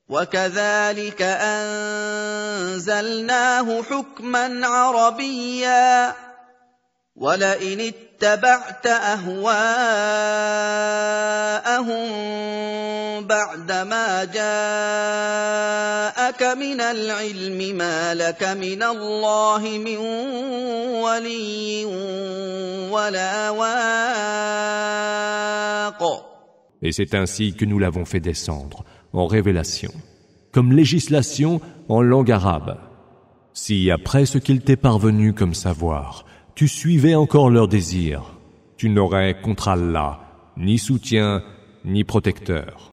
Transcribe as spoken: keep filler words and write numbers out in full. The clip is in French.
وكذلك أنزلناه حكما عربيا ولئن اتبعت أهواءهم بعدما جاءك من العلم ما لك من الله من ولي ولا واق. Et c'est ainsi que nous l'avons fait descendre, en révélation, comme législation en langue arabe. Si après ce qu'il t'est parvenu comme savoir, tu suivais encore leurs désirs, tu n'aurais contre Allah ni soutien ni protecteur.